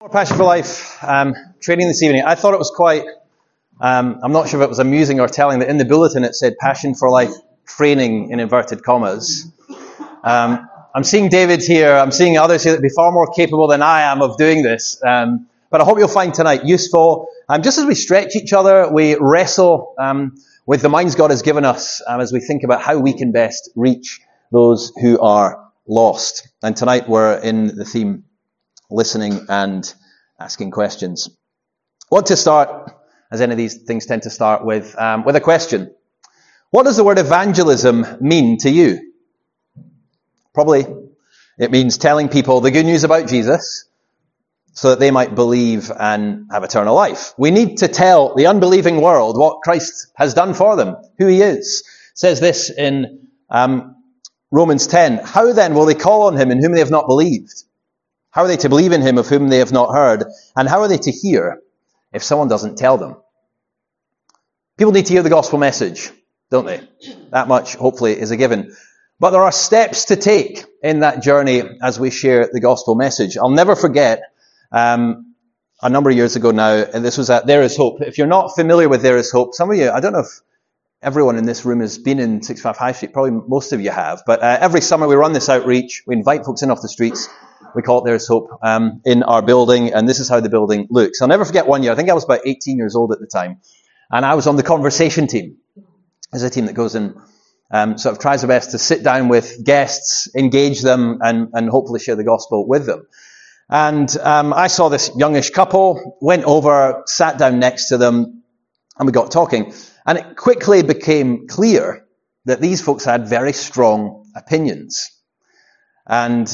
Passion for Life training this evening. I thought it was quite, I'm not sure if it was amusing or telling, that in the bulletin it said Passion for Life training in inverted commas. I'm seeing David here, I'm seeing others here that would be far more capable than I am of doing this. But I hope you'll find tonight useful. Just as we stretch each other, we wrestle with the minds God has given us as we think about how we can best reach those who are lost. And tonight we're in the theme listening and asking questions. I want to start, as any of these things tend to start, with a question. What does the word evangelism mean to you? Probably it means telling people the good news about Jesus so that they might believe and have eternal life. We need to tell the unbelieving world what Christ has done for them, who he is. It says this in Romans 10. How then will they call on him in whom they have not believed? How are they to believe in him of whom they have not heard? And how are they to hear if someone doesn't tell them? People need to hear the gospel message, don't they? That much, hopefully, is a given. But there are steps to take in that journey as we share the gospel message. I'll never forget, a number of years ago now, and this was at There Is Hope. If you're not familiar with There Is Hope, some of you, I don't know if everyone in this room has been in 65 High Street, probably most of you have, but every summer we run this outreach, we invite folks in off the streets. We call it There's Hope in our building, and this is how the building looks. I'll never forget one year, I think I was about 18 years old at the time, and I was on the conversation team. There's a team that goes and sort of tries their best to sit down with guests, engage them, and hopefully share the gospel with them. And I saw this youngish couple, went over, sat down next to them, and we got talking. And it quickly became clear that these folks had very strong opinions. And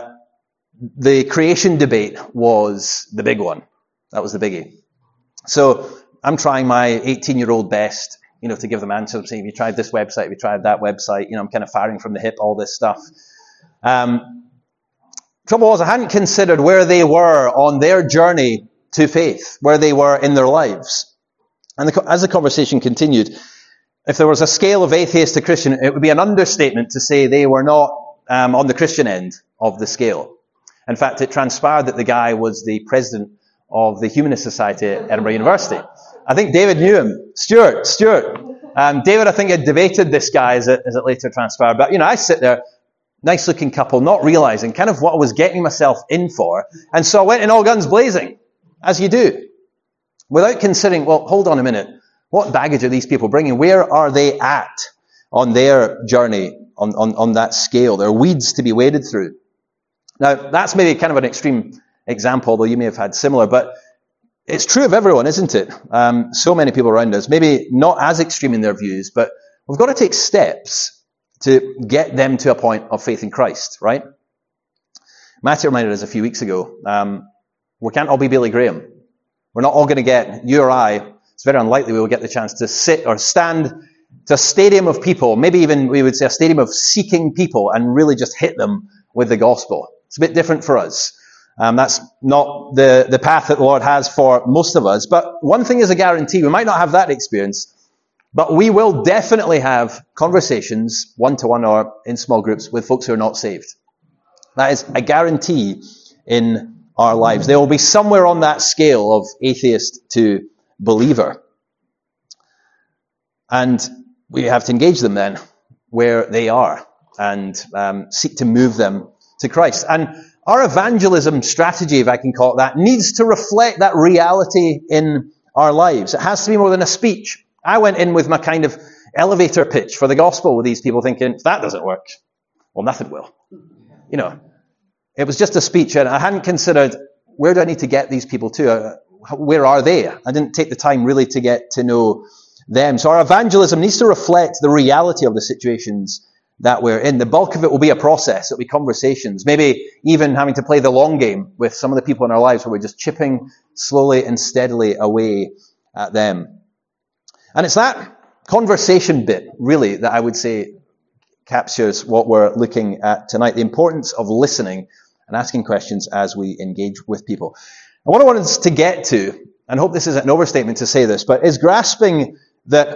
the creation debate was the big one. That was the biggie. So I'm trying my 18-year-old best, to give them answers. Saying, have you tried this website? Have you tried that website? I'm kind of firing from the hip, all this stuff. Trouble was, I hadn't considered where they were on their journey to faith, where they were in their lives. And as the conversation continued, if there was a scale of atheist to Christian, it would be an understatement to say they were not on the Christian end of the scale. In fact, it transpired that the guy was the president of the Humanist Society at Edinburgh University. I think David knew him. Stuart. David, I think, had debated this guy as it later transpired. But, I sit there, nice-looking couple, not realizing kind of what I was getting myself in for. And so I went in all guns blazing, as you do, without considering, well, hold on a minute. What baggage are these people bringing? Where are they at on their journey on that scale? There are weeds to be waded through. Now, that's maybe kind of an extreme example, though you may have had similar, but it's true of everyone, isn't it? So many people around us, maybe not as extreme in their views, but we've got to take steps to get them to a point of faith in Christ, right? Matthew reminded us a few weeks ago, we can't all be Billy Graham. We're not all going to get, you or I, it's very unlikely we will get the chance to sit or stand to a stadium of people, maybe even we would say a stadium of seeking people, and really just hit them with the gospel. It's a bit different for us. That's not the path that the Lord has for most of us. But one thing is a guarantee. We might not have that experience, but we will definitely have conversations, one-to-one or in small groups, with folks who are not saved. That is a guarantee in our lives. They will be somewhere on that scale of atheist to believer. And we have to engage them then where they are and seek to move them to Christ. And our evangelism strategy, if I can call it that, needs to reflect that reality in our lives. It has to be more than a speech. I went in with my kind of elevator pitch for the gospel with these people thinking, if that doesn't work, well, nothing will. It was just a speech, and I hadn't considered, where do I need to get these people to? Where are they? I didn't take the time really to get to know them. So our evangelism needs to reflect the reality of the situations that we're in. The bulk of it will be a process. It'll be conversations. Maybe even having to play the long game with some of the people in our lives where we're just chipping slowly and steadily away at them. And it's that conversation bit, really, that I would say captures what we're looking at tonight. The importance of listening and asking questions as we engage with people. And what I wanted us to get to, and I hope this isn't an overstatement to say this, but is grasping that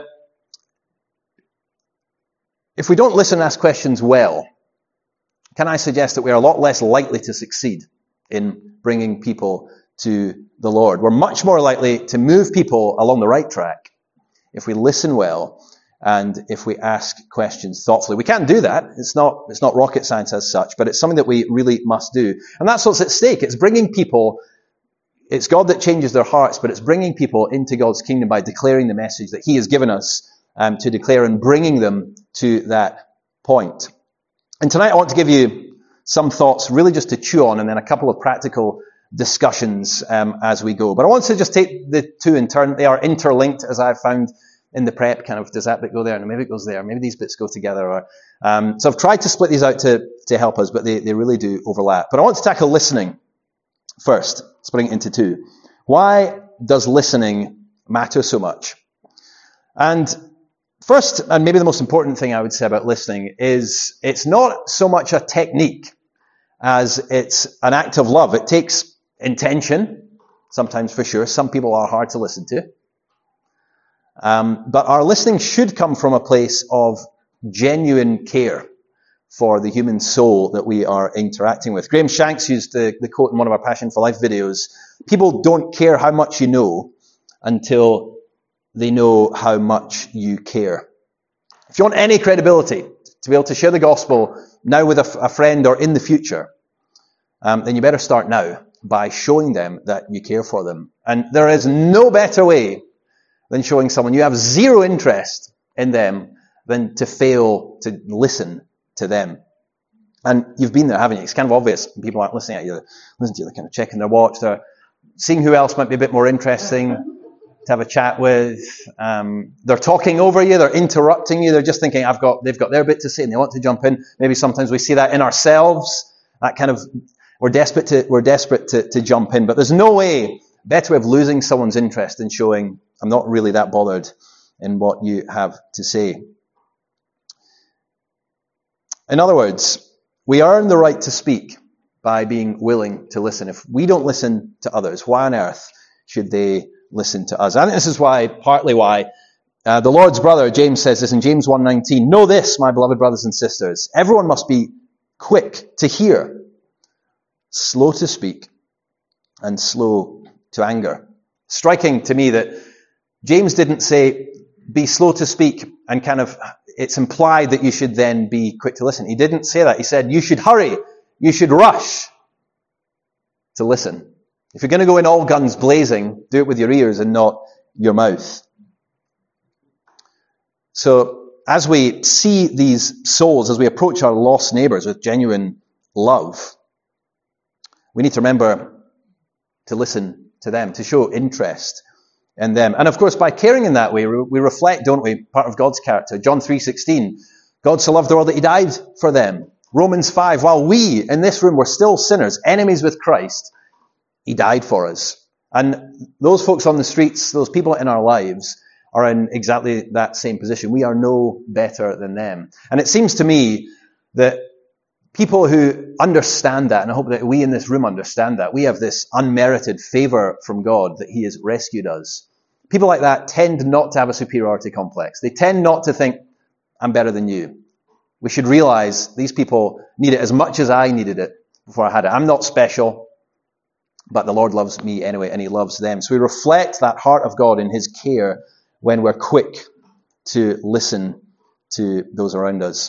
if we don't listen and ask questions well, can I suggest that we are a lot less likely to succeed in bringing people to the Lord. We're much more likely to move people along the right track if we listen well and if we ask questions thoughtfully. We can't do that. It's not rocket science as such, but it's something that we really must do. And that's what's at stake. It's bringing people, it's God that changes their hearts, but it's bringing people into God's kingdom by declaring the message that He has given us to declare and bringing them to that point. And tonight I want to give you some thoughts really just to chew on and then a couple of practical discussions as we go. But I want to just take the two in turn. They are interlinked, as I've found in the prep, kind of, does that bit go there? And maybe it goes there. Maybe these bits go together. So I've tried to split these out to help us, but they really do overlap. But I want to tackle listening first, splitting it into two. Why does listening matter so much? And first, and maybe the most important thing I would say about listening is it's not so much a technique as it's an act of love. It takes intention, sometimes for sure. Some people are hard to listen to. But our listening should come from a place of genuine care for the human soul that we are interacting with. Graham Shanks used the quote in one of our Passion for Life videos: people don't care how much you know until they know how much you care. If you want any credibility to be able to share the gospel now with a friend or in the future, then you better start now by showing them that you care for them. And there is no better way than showing someone you have zero interest in them than to fail to listen to them. And you've been there, haven't you? It's kind of obvious. People aren't listening at you. Listen to you, they're kind of checking their watch. They're seeing who else might be a bit more interesting to have a chat with. They're talking over you. They're interrupting you. They're just thinking, they've got their bit to say and they want to jump in. Maybe sometimes we see that in ourselves. That kind of, we're desperate to jump in. But there's no better way of losing someone's interest than showing, I'm not really that bothered in what you have to say. In other words, we earn the right to speak by being willing to listen. If we don't listen to others, why on earth should they listen to us? I think this is partly why the Lord's brother, James, says this in James 1:19. Know this, my beloved brothers and sisters. Everyone must be quick to hear, slow to speak, and slow to anger. Striking to me that James didn't say, be slow to speak, and kind of, it's implied that you should then be quick to listen. He didn't say that. He said, you should hurry, you should rush to listen. If you're going to go in all guns blazing, do it with your ears and not your mouth. So, as we see these souls, as we approach our lost neighbours with genuine love, we need to remember to listen to them, to show interest in them. And of course, by caring in that way, we reflect, don't we, part of God's character. John 3:16, God so loved the world that He died for them. Romans 5, while we in this room were still sinners, enemies with Christ, He died for us. And those folks on the streets, those people in our lives, are in exactly that same position. We are no better than them. And it seems to me that people who understand that, and I hope that we in this room understand that, we have this unmerited favor from God that He has rescued us. People like that tend not to have a superiority complex. They tend not to think, I'm better than you. We should realize these people need it as much as I needed it before I had it. I'm not special, but the Lord loves me anyway, and He loves them. So we reflect that heart of God in His care when we're quick to listen to those around us.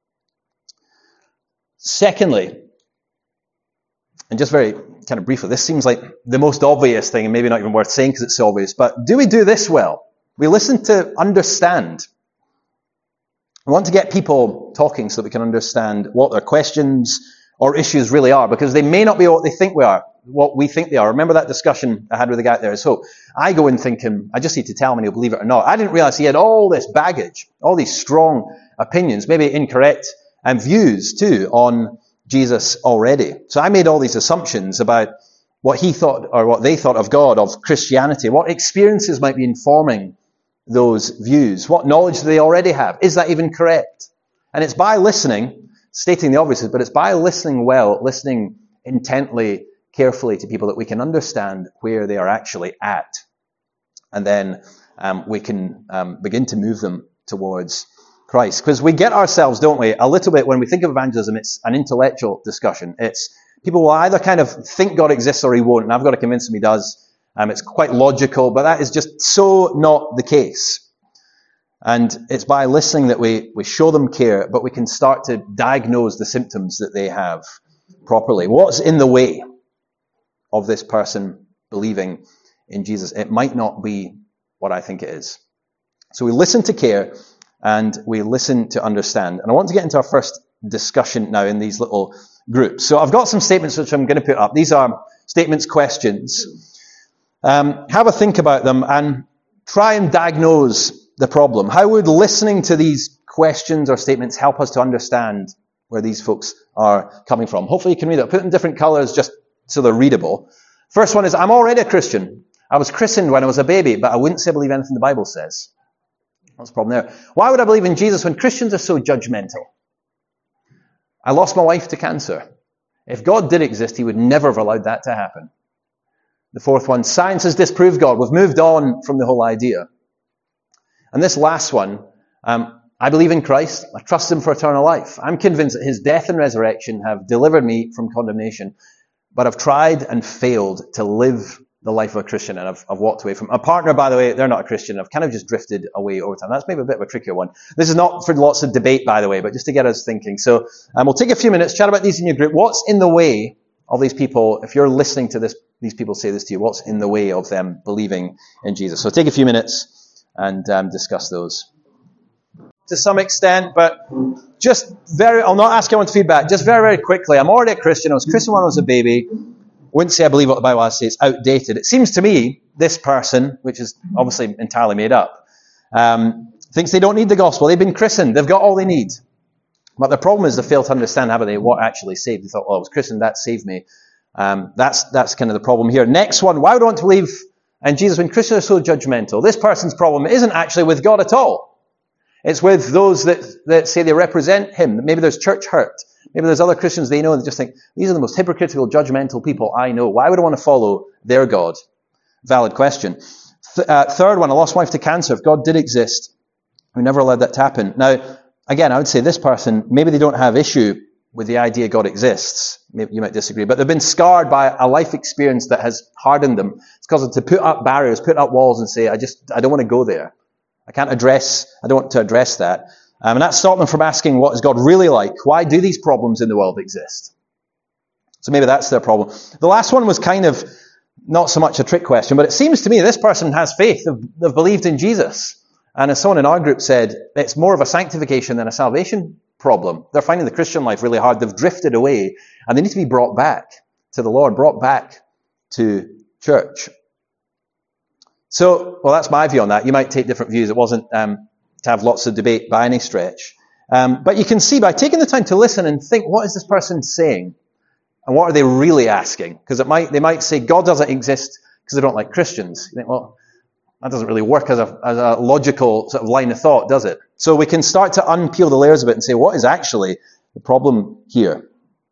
Secondly, and just very kind of briefly, this seems like the most obvious thing, and maybe not even worth saying because it's so obvious, but do we do this well? We listen to understand. We want to get people talking so that we can understand what their questions or issues really are, because they may not be what we think they are. Remember that discussion I had with the guy there? So I go in thinking, I just need to tell him and he'll believe it or not. I didn't realize he had all this baggage, all these strong opinions, maybe incorrect and views too on Jesus already. So I made all these assumptions about what he thought or what they thought of God, of Christianity, what experiences might be informing those views, what knowledge do they already have? Is that even correct? And it's by listening, stating the obvious, but it's by listening well, listening intently, carefully to people that we can understand where they are actually at. And then we can begin to move them towards Christ. Because we get ourselves, don't we, a little bit, when we think of evangelism, it's an intellectual discussion. It's People will either kind of think God exists or he won't, and I've got to convince them he does. It's quite logical, but that is just so not the case. And it's by listening that we show them care, but we can start to diagnose the symptoms that they have properly. What's in the way of this person believing in Jesus? It might not be what I think it is. So we listen to care and we listen to understand. And I want to get into our first discussion now in these little groups. So I've got some statements which I'm going to put up. These are statements, questions. Have a think about them and try and diagnose the problem. How would listening to these questions or statements help us to understand where these folks are coming from? Hopefully you can read it. I'll put it in different colors just so they're readable. First one is, I'm already a Christian. I was christened when I was a baby, but I wouldn't say I believe anything the Bible says. What's the problem there? Why would I believe in Jesus when Christians are so judgmental? I lost my wife to cancer. If God did exist, he would never have allowed that to happen. The fourth one, science has disproved God. We've moved on from the whole idea. And this last one, I believe in Christ. I trust him for eternal life. I'm convinced that his death and resurrection have delivered me from condemnation. But I've tried and failed to live the life of a Christian, and I've walked away from a partner, by the way, they're not a Christian. I've kind of just drifted away over time. That's maybe a bit of a trickier one. This is not for lots of debate, by the way, but just to get us thinking. So we'll take a few minutes, chat about these in your group. What's in the way of these people, if you're listening to this, these people say this to you, what's in the way of them believing in Jesus? So take a few minutes and discuss those. To some extent, but I'll not ask everyone's feedback, just very, very quickly. I'm already a Christian. I was a Christian when I was a baby. Wouldn't say I believe what the Bible has to say. It's outdated. It seems to me, this person, which is obviously entirely made up, thinks they don't need the gospel. They've been christened. They've got all they need. But the problem is they fail to understand, haven't they, what actually saved. They thought, I was christened, that saved me. That's kind of the problem here. Next one, why would I want to believe in Jesus when Christians are so judgmental? This person's problem isn't actually with God at all. It's with those that say they represent him. Maybe there's church hurt. Maybe there's other Christians they know and they just think, these are the most hypocritical, judgmental people I know. Why would I want to follow their God? Valid question. Third one, I lost my wife to cancer. If God did exist, we never allowed that to happen. Now, again, I would say this person, maybe they don't have issue with the idea God exists. Maybe you might disagree, but they've been scarred by a life experience that has hardened them. It's caused them to put up barriers, put up walls and say, I don't want to go there. I don't want to address that. And that stopped them from asking, what is God really like? Why do these problems in the world exist? So maybe that's their problem. The last one was kind of not so much a trick question, but it seems to me this person has faith. They've believed in Jesus. And as someone in our group said, it's more of a sanctification than a salvation problem. They're finding the Christian life really hard. They've drifted away and they need to be brought back to the Lord, brought back to church. So, well, that's my view on that. You might take different views. It wasn't to have lots of debate by any stretch. But you can see by taking the time to listen and think, what is this person saying? And what are they really asking? Because they might say God doesn't exist because they don't like Christians. You think, well, that doesn't really work as a logical sort of line of thought, does it? So we can start to unpeel the layers a bit and say, what is actually the problem here?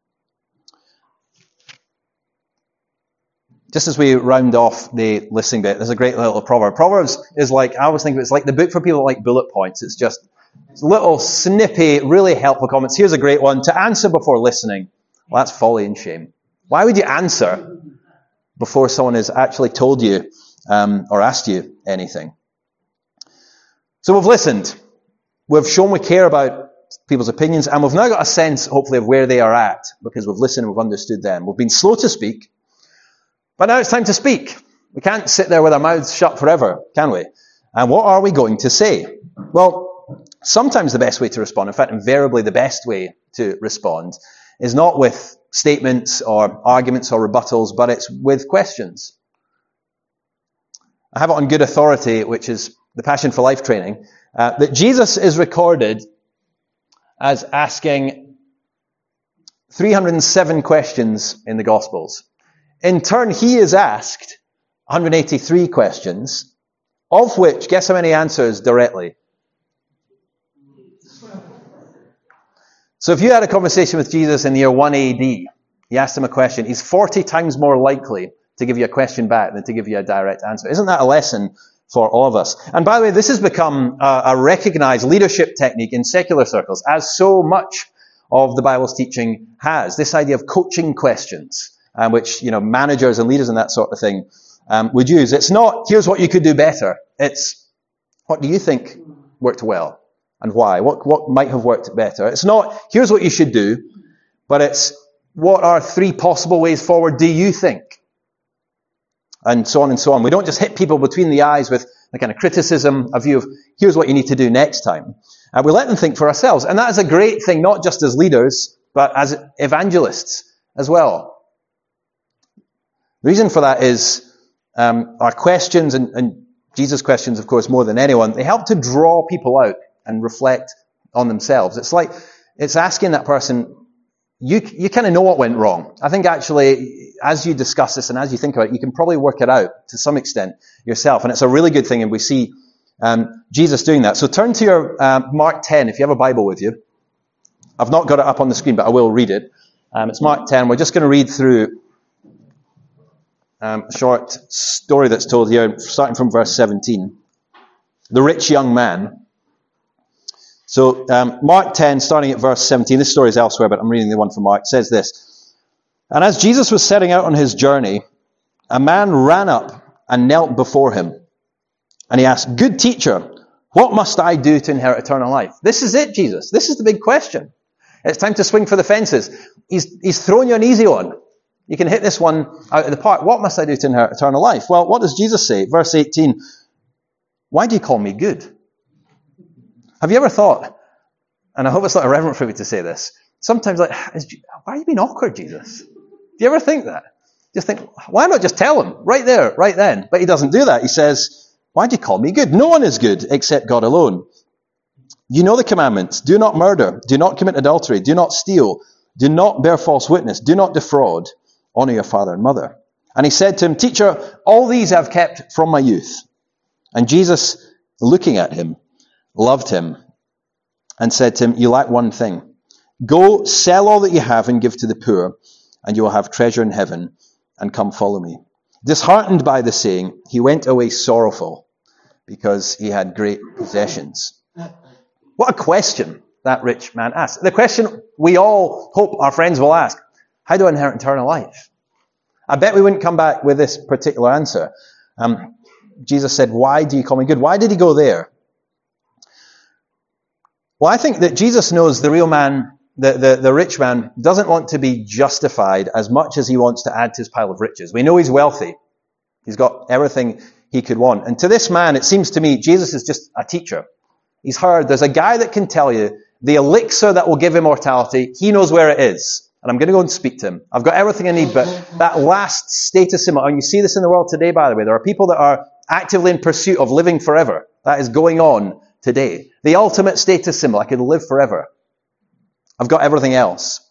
Just as we round off the listening bit, there's a great little proverb. Proverbs is like, I always think of it, it's like the book for people that like bullet points. It's just little snippy, really helpful comments. Here's a great one. To answer before listening. Well, that's folly and shame. Why would you answer before someone has actually told you or asked you anything? So we've listened. We've shown we care about people's opinions, and we've now got a sense, hopefully, of where they are at because we've listened and we've understood them. We've been slow to speak. But now it's time to speak. We can't sit there with our mouths shut forever, can we? And what are we going to say? Well, sometimes the best way to respond, in fact, invariably the best way to respond, is not with statements or arguments or rebuttals, but it's with questions. I have it on good authority, which is the Passion for Life training, that Jesus is recorded as asking 307 questions in the Gospels. In turn, he is asked 183 questions, of which, guess how many answers directly? So if you had a conversation with Jesus in the year 1 AD, you asked him a question, he's 40 times more likely to give you a question back than to give you a direct answer. Isn't that a lesson for all of us? And by the way, this has become a recognized leadership technique in secular circles, as so much of the Bible's teaching has. This idea of coaching questions, which, managers and leaders and that sort of thing would use. It's not, here's what you could do better. It's, what do you think worked well and why? What might have worked better? It's not, here's what you should do, but it's, what are 3 possible ways forward do you think? And so on and so on. We don't just hit people between the eyes with a kind of criticism, a view of, here's what you need to do next time. We let them think for ourselves. And that is a great thing, not just as leaders, but as evangelists as well. The reason for that is our questions, and Jesus' questions, of course, more than anyone, they help to draw people out and reflect on themselves. It's asking that person, you kind of know what went wrong. I think actually, as you discuss this and as you think about it, you can probably work it out to some extent yourself. And it's a really good thing, and we see Jesus doing that. So turn to your Mark 10, if you have a Bible with you. I've not got it up on the screen, but I will read it. It's Mark 10. We're just going to read through a short story that's told here, starting from verse 17. The rich young man. So Mark 10, starting at verse 17. This story is elsewhere, but I'm reading the one from Mark. It says this. And as Jesus was setting out on his journey, a man ran up and knelt before him. And he asked, "Good teacher, what must I do to inherit eternal life?" This is it, Jesus. This is the big question. It's time to swing for the fences. He's throwing you an easy one. You can hit this one out of the park. What must I do to inherit eternal life? Well, what does Jesus say? Verse 18. Why do you call me good? Have you ever thought, and I hope it's not irreverent for me to say this, sometimes why are you being awkward, Jesus? Do you ever think that? Just think, why not just tell him right there, right then? But he doesn't do that. He says, why do you call me good? No one is good except God alone. You know the commandments. Do not murder. Do not commit adultery. Do not steal. Do not bear false witness. Do not defraud. Honor your father and mother. And he said to him, Teacher, all these I've kept from my youth. And Jesus, looking at him, loved him and said to him, You lack one thing. Go, sell all that you have and give to the poor, and you will have treasure in heaven, and come follow me. Disheartened by the saying, he went away sorrowful, because he had great possessions. What a question that rich man asked. The question we all hope our friends will ask. How do I inherit eternal life? I bet we wouldn't come back with this particular answer. Jesus said, why do you call me good? Why did he go there? Well, I think that Jesus knows the real man, the rich man, doesn't want to be justified as much as he wants to add to his pile of riches. We know he's wealthy. He's got everything he could want. And to this man, it seems to me, Jesus is just a teacher. He's heard, there's a guy that can tell you the elixir that will give immortality. He knows where it is. And I'm going to go and speak to him. I've got everything I need, but that last status symbol, and you see this in the world today, by the way, there are people that are actively in pursuit of living forever. That is going on today. The ultimate status symbol, I could live forever. I've got everything else.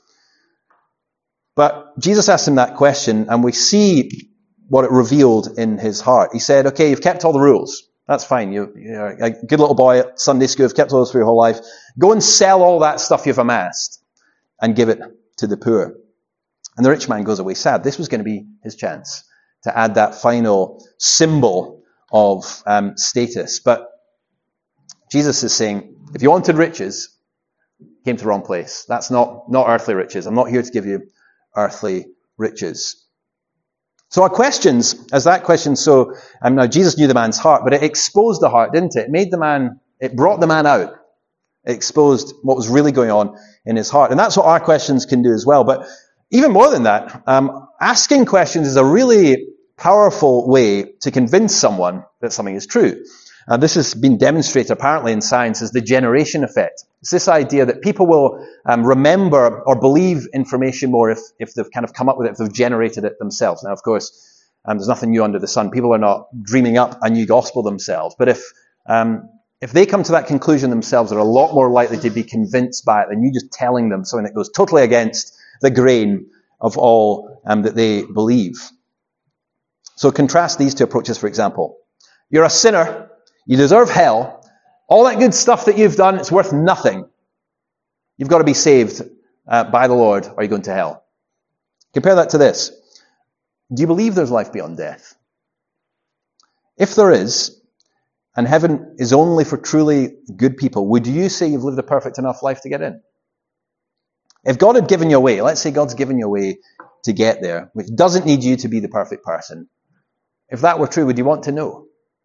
But Jesus asked him that question, and we see what it revealed in his heart. He said, okay, you've kept all the rules. That's fine. You're a good little boy at Sunday school. You've kept all those for your whole life. Go and sell all that stuff you've amassed and give it to the poor. And the rich man goes away sad. This was going to be his chance to add that final symbol of status. But Jesus is saying, if you wanted riches, you came to the wrong place. That's not earthly riches. I'm not here to give you earthly riches. So our questions, as that question, now Jesus knew the man's heart, but it exposed the heart, didn't it? It brought the man out. It exposed what was really going on in his heart. And that's what our questions can do as well. But even more than that, asking questions is a really powerful way to convince someone that something is true. This has been demonstrated apparently in science as the generation effect. It's this idea that people will remember or believe information more if they've kind of come up with it, if they've generated it themselves. Now, of course, there's nothing new under the sun. People are not dreaming up a new gospel themselves. But if they come to that conclusion themselves, they're a lot more likely to be convinced by it than you just telling them something that goes totally against the grain of all that they believe. So contrast these two approaches, for example. You're a sinner. You deserve hell. All that good stuff that you've done, it's worth nothing. You've got to be saved by the Lord, or you're going to hell. Compare that to this. Do you believe there's life beyond death? If there is, and heaven is only for truly good people, would you say you've lived a perfect enough life to get in? If God had given you a way, let's say God's given you a way to get there, which doesn't need you to be the perfect person. If that were true, would you want to know?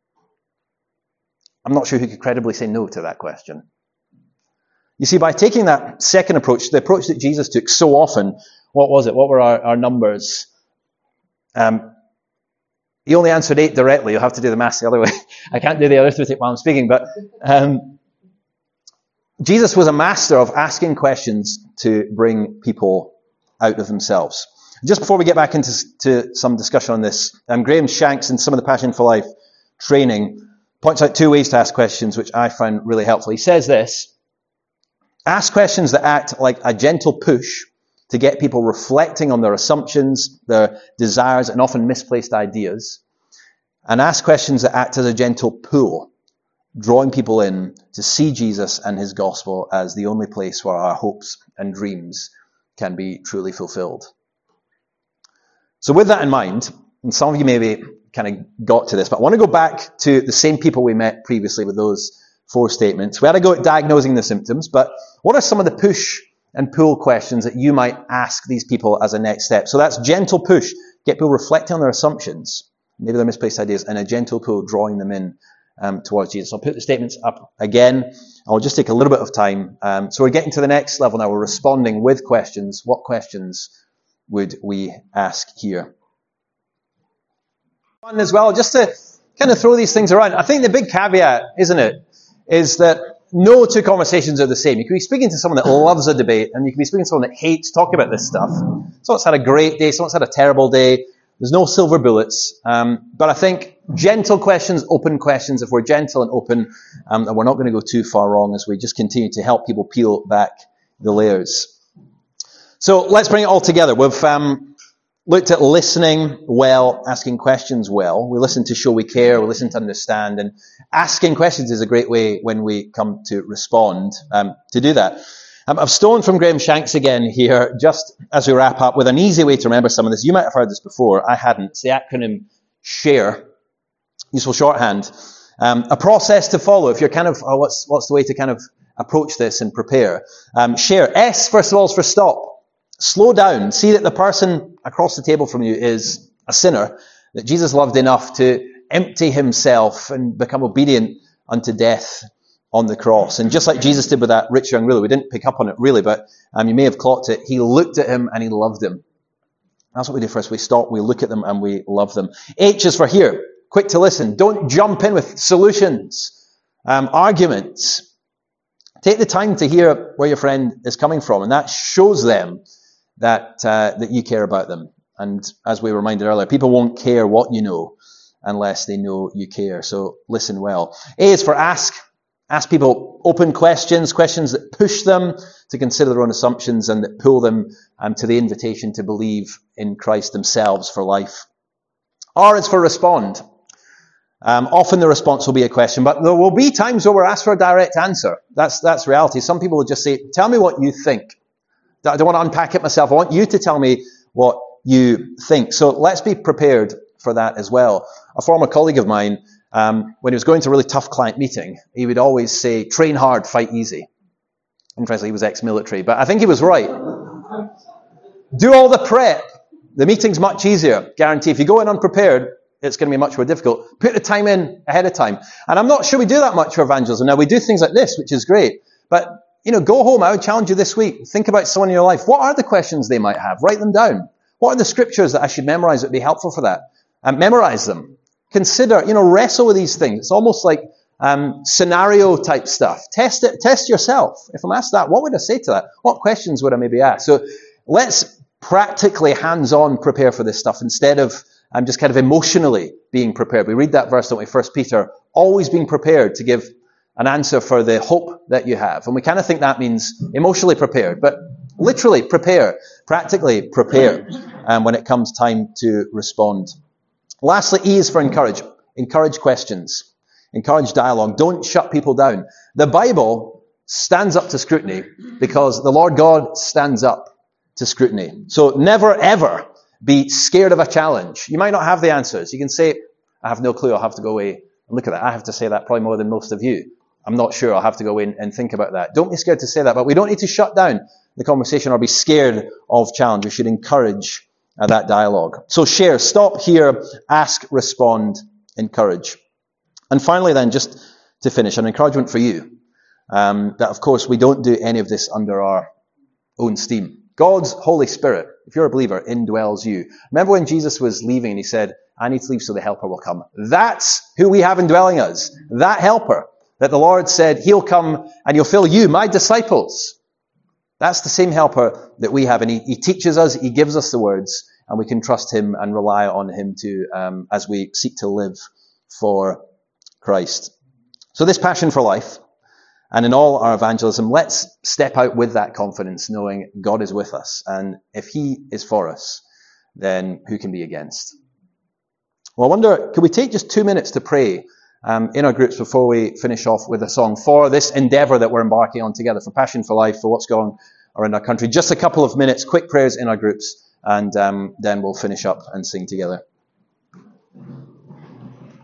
I'm not sure who could credibly say no to that question. You see, by taking that second approach, the approach that Jesus took so often, what was it? What were our numbers? He only answered 8 directly. You'll have to do the maths the other way. I can't do the arithmetic while I'm speaking, but Jesus was a master of asking questions to bring people out of themselves. Just before we get back into some discussion on this, Graham Shanks in some of the Passion for Life training points out 2 ways to ask questions, which I found really helpful. He says this: ask questions that act like a gentle push to get people reflecting on their assumptions, their desires, and often misplaced ideas. And ask questions that act as a gentle pull, drawing people in to see Jesus and his gospel as the only place where our hopes and dreams can be truly fulfilled. So with that in mind, and some of you maybe kind of got to this, but I want to go back to the same people we met previously with those 4 statements. We had a go at diagnosing the symptoms, but what are some of the push and pull questions that you might ask these people as a next step? So that's gentle push, get people reflecting on their assumptions, maybe their misplaced ideas, and a gentle pull, drawing them in towards Jesus. I'll put the statements up again. I'll just take a little bit of time. So we're getting to the next level now. We're responding with questions. What questions would we ask here? Fun as well, just to kind of throw these things around. I think the big caveat, isn't it, is that no 2 conversations are the same. You can be speaking to someone that loves a debate, and you can be speaking to someone that hates talking about this stuff. Someone's had a great day, someone's had a terrible day. There's no silver bullets. But I think gentle questions, open questions, if we're gentle and open, and we're not going to go too far wrong as we just continue to help people peel back the layers. So let's bring it all together. We've looked at listening well, asking questions well. We listen to show we care, we listen to understand, and asking questions is a great way when we come to respond to do that. I've stolen from Graham Shanks again here, just as we wrap up, with an easy way to remember some of this. You might have heard this before. I hadn't. It's the acronym SHARE, useful shorthand. A process to follow if you're kind of, what's the way to kind of approach this and prepare? SHARE. S, first of all, is for stop. Slow down. See that the person across the table from you is a sinner, that Jesus loved enough to empty himself and become obedient unto death on the cross. And just like Jesus did with that rich young ruler, we didn't pick up on it really, but you may have clocked it. He looked at him and he loved him. That's what we do first. We stop, we look at them, and we love them. H is for hear. Quick to listen. Don't jump in with solutions, arguments. Take the time to hear where your friend is coming from, and that shows them that you care about them. And as we reminded earlier, people won't care what you know unless they know you care. So listen well. A is for ask. Ask people open questions, questions that push them to consider their own assumptions and that pull them to the invitation to believe in Christ themselves for life. R is for respond. Often the response will be a question, but there will be times where we're asked for a direct answer. That's reality. Some people will just say, tell me what you think. I don't want to unpack it myself. I want you to tell me what you think. So let's be prepared for that as well. A former colleague of mine, when he was going to a really tough client meeting, he would always say, train hard, fight easy. Interestingly, he was ex-military, but I think he was right. Do all the prep. The meeting's much easier, guarantee. If you go in unprepared, it's going to be much more difficult. Put the time in ahead of time. And I'm not sure we do that much for evangelism. Now, we do things like this, which is great. But, go home. I would challenge you this week. Think about someone in your life. What are the questions they might have? Write them down. What are the scriptures that I should memorize that would be helpful for that? And memorize them. Consider, wrestle with these things. It's almost like scenario type stuff. Test it. Test yourself. If I'm asked that, what would I say to that? What questions would I maybe ask? So let's practically hands-on prepare for this stuff instead of just kind of emotionally being prepared. We read that verse, don't we? 1 Peter, always being prepared to give an answer for the hope that you have. And we kind of think that means emotionally prepared, but literally prepare, practically prepare when it comes time to respond. Lastly, E is for encourage. Encourage questions. Encourage dialogue. Don't shut people down. The Bible stands up to scrutiny because the Lord God stands up to scrutiny. So never, ever be scared of a challenge. You might not have the answers. You can say, I have no clue. I'll have to go away and look at that. I have to say that probably more than most of you. I'm not sure. I'll have to go in and think about that. Don't be scared to say that, but we don't need to shut down the conversation or be scared of challenge. We should encourage that dialogue. So share, stop, hear, ask, respond, encourage. And finally then, just to finish, an encouragement for you, that of course we don't do any of this under our own steam. God's Holy Spirit, if you're a believer, indwells you. Remember when Jesus was leaving and he said, I need to leave so the helper will come. That's who we have indwelling us. That helper that the Lord said, he'll come and he'll fill you, my disciples. That's the same helper that we have. And he teaches us, he gives us the words, and we can trust him and rely on him to, as we seek to live for Christ. So this passion for life, and in all our evangelism, let's step out with that confidence, knowing God is with us. And if he is for us, then who can be against? Well, I wonder, could we take just 2 minutes to pray in our groups before we finish off with a song for this endeavour that we're embarking on together, for Passion for Life, for what's going on around our country? Just a couple of minutes, quick prayers in our groups, and then we'll finish up and sing together.